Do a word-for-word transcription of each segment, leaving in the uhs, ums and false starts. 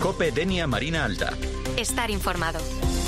COPE Denia Marina Alta. Estar informado.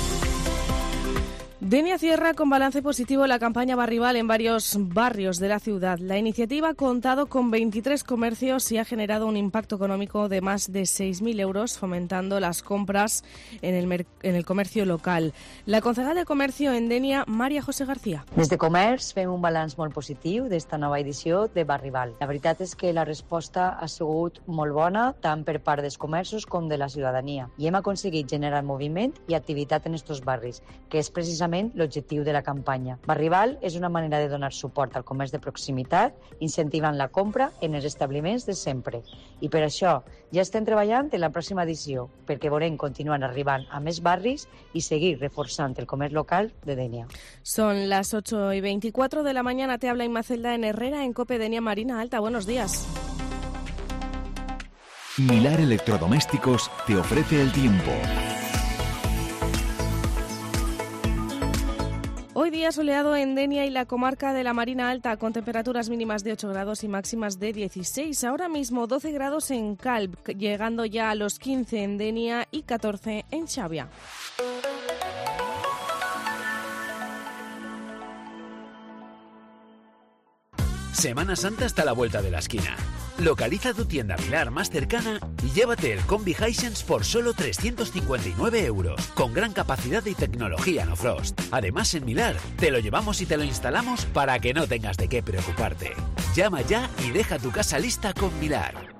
Denia cierra con balance positivo la campaña Barrival en varios barrios de la ciudad. La iniciativa ha contado con veintitrés comercios y ha generado un impacto económico de más de seis mil euros, fomentando las compras en el, mer- en el comercio local. La concejal de Comercio en Denia, Maria José García. Des de Comerç fem un balanç molt positiu d'esta nova edició de Barrival. La veritat és que la resposta ha sigut molt bona, tant per part dels comerços com de la ciutadania. I hem aconseguit generar moviment i activitat en estos barris, que és precisament l'objectiu de la campanya. Barrival és una manera de donar suport al comerç de proximitat, incentivant la compra en els establiments de sempre. I per això ja estem treballant en la pròxima edició, perquè volem continuar arribant a més barris i seguir reforçant el comerç local de Denia. Son las ocho y veinticuatro de la mañana. Te habla Inmacelda en Herrera en COPE Denia Marina Alta. Buenos días. Milar Electrodomésticos te ofrece el tiempo. Hoy día soleado en Denia y la comarca de la Marina Alta, con temperaturas mínimas de ocho grados y máximas de dieciséis. Ahora mismo doce grados en Calp, llegando ya a los quince en Denia y catorce en Xàbia. Semana Santa está a la vuelta de la esquina. Localiza tu tienda Milar más cercana y llévate el Combi Hisense por solo trescientos cincuenta y nueve euros, con gran capacidad y tecnología no frost. Además, en Milar te lo llevamos y te lo instalamos para que no tengas de qué preocuparte. Llama ya y deja tu casa lista con Milar.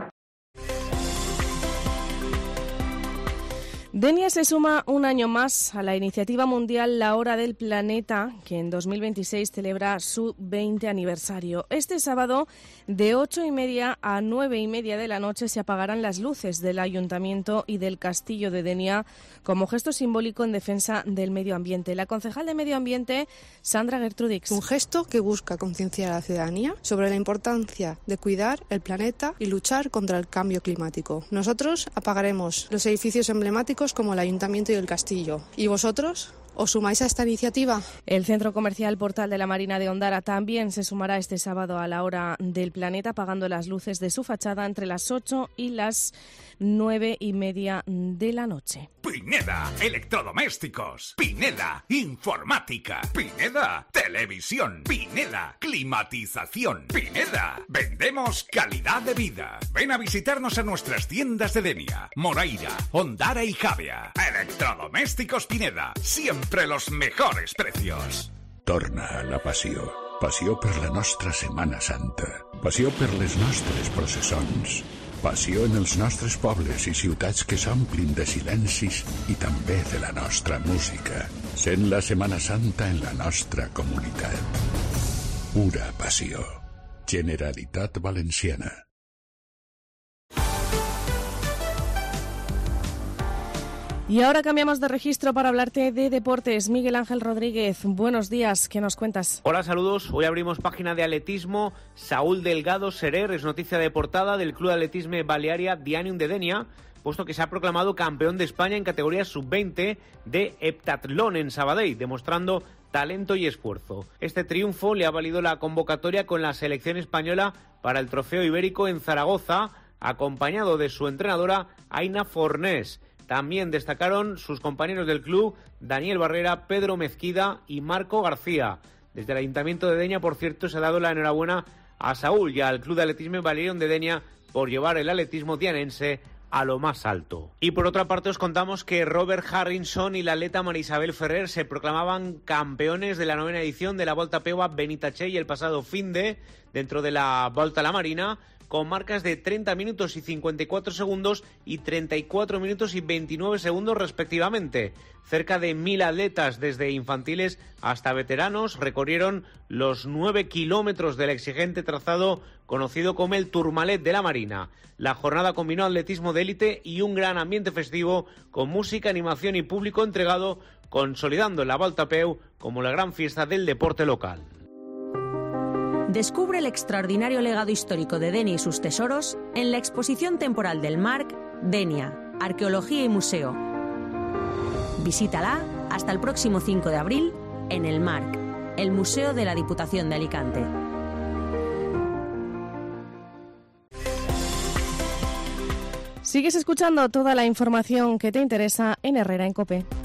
Denia se suma un año más a la iniciativa mundial La Hora del Planeta, que en dos mil veintiséis celebra su veinte aniversario. Este sábado, de ocho y media a nueve y media de la noche, se apagarán las luces del Ayuntamiento y del Castillo de Denia como gesto simbólico en defensa del medio ambiente. La concejal de Medio Ambiente, Sandra Gertrudix. Un gesto que busca concienciar a la ciudadanía sobre la importancia de cuidar el planeta y luchar contra el cambio climático. Nosotros apagaremos los edificios emblemáticos como el Ayuntamiento y el Castillo. ¿Y vosotros? ¿Os sumáis a esta iniciativa? El Centro Comercial Portal de la Marina de Ondara también se sumará este sábado a la Hora del Planeta, apagando las luces de su fachada entre las ocho y las nueve y media de la noche. Pineda Electrodomésticos, Pineda Informática, Pineda Televisión, Pineda Climatización, Pineda Vendemos calidad de vida. Ven a visitarnos a nuestras tiendas de Denia, Moraira, Ondara y Xàbia. Electrodomésticos Pineda, siempre los mejores precios. Torna la passió. Passió per la nostra Setmana Santa. Passió per les nostres processons. Passió en els nostres pobles i ciutats que s'omplin de silencis i també de la nostra música. Sent la Setmana Santa en la nostra comunitat. Pura passió. Generalitat Valenciana. Y ahora cambiamos de registro para hablarte de deportes. Miguel Ángel Rodríguez, buenos días, ¿qué nos cuentas? Hola, saludos. Hoy abrimos página de atletismo. Saúl Delgado Serer es noticia de portada del Club de Atletismo Balearia Dianium de Denia, puesto que se ha proclamado campeón de España en categoría sub veinte de heptatlón en Sabadell, demostrando talento y esfuerzo. Este triunfo le ha valido la convocatoria con la selección española para el Trofeo Ibérico en Zaragoza, acompañado de su entrenadora Aina Fornés. También destacaron sus compañeros del club, Daniel Barrera, Pedro Mezquida y Marco García. Desde el Ayuntamiento de Denia, por cierto, se ha dado la enhorabuena a Saúl y al Club de Atletismo Baleario de Denia por llevar el atletismo dianense a lo más alto. Y por otra parte os contamos que Robert Harrison y la atleta Marisabel Ferrer se proclamaban campeones de la novena edición de la Volta Peuá Benitatxell el pasado finde dentro de la Volta a la Marina, con marcas de treinta minutos y cincuenta y cuatro segundos y treinta y cuatro minutos y veintinueve segundos respectivamente. Cerca de mil atletas, desde infantiles hasta veteranos, recorrieron los nueve kilómetros del exigente trazado conocido como el Tourmalet de la Marina. La jornada combinó atletismo de élite y un gran ambiente festivo con música, animación y público entregado, consolidando la Volta Peu como la gran fiesta del deporte local. Descubre el extraordinario legado histórico de Denia y sus tesoros en la exposición temporal del Marc Denia, Arqueología y Museo. Visítala hasta el próximo cinco de abril en el Marc, el Museo de la Diputación de Alicante. Sigues escuchando toda la información que te interesa en Herrera en COPE.